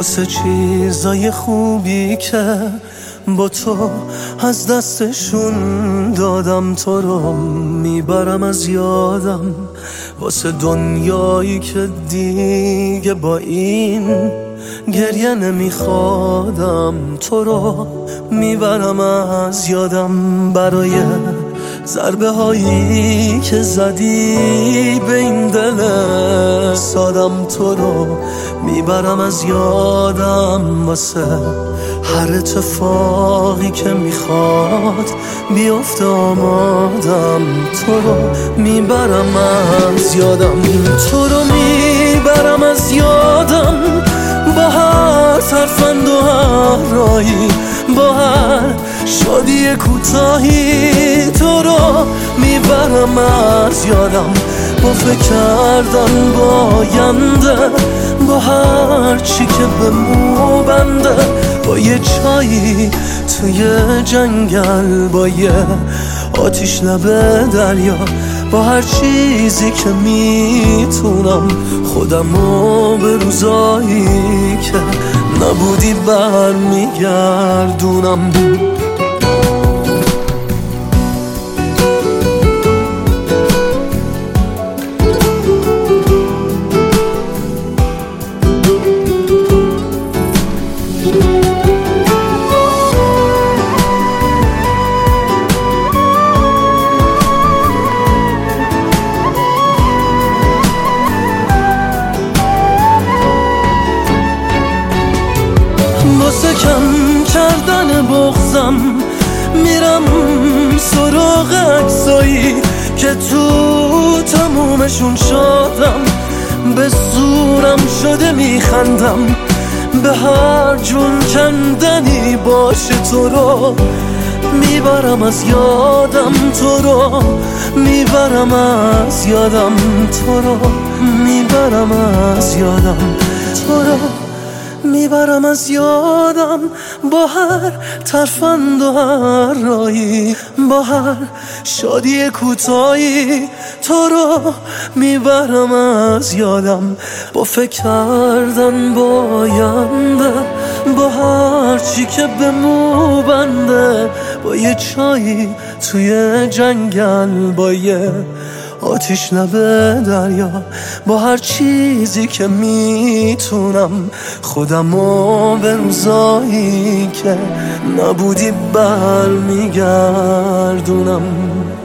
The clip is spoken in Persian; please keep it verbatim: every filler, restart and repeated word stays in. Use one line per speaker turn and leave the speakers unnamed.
واسه چیزای خوبی که با تو از دستشون دادم، تو رو میبرم از یادم. واسه دنیایی که دیگه با این گریه نمیخوادم، تو رو میبرم از یادم. برای ضربه هایی که زدی به این دل سادم، تو رو میبرم از یادم. واسه هر اتفاقی که میخواد بیفته آمادم، تو رو میبرم از یادم. تو رو میبرم از یادم با هر ترفند و هر رایی، با هر شادی کوتاهی، تو رو میبرم از یادم. با فکر کردن با آینده، با هر چی که به مو بنده، با یه چایی توی جنگل، با یه آتیش لب دریا، با هر چیزی که میتونم خودمو به روزایی که نبودی برمیگردونم. واسه کم کردن بغضم میرم سراغ عکسایی که تو تمومشون شدم. به زورم شده میخندم به هر جون کندنی باشه، تو رو میبرم از یادم، تو رو میبرم از یادم، تو رو میبرم از یادم، تو رو میبرم از یادم. با هر ترفند و هر رایی، با هر شادی کوتاهی، تو رو میبرم از یادم. با فکر کردن با آینده، با هر چی که به مو بنده، با یه چایی توی جنگل، با یه آتیش لب دریا، با هر چیزی که میتونم خودمو به روزایی که نبودی برمیگردونم.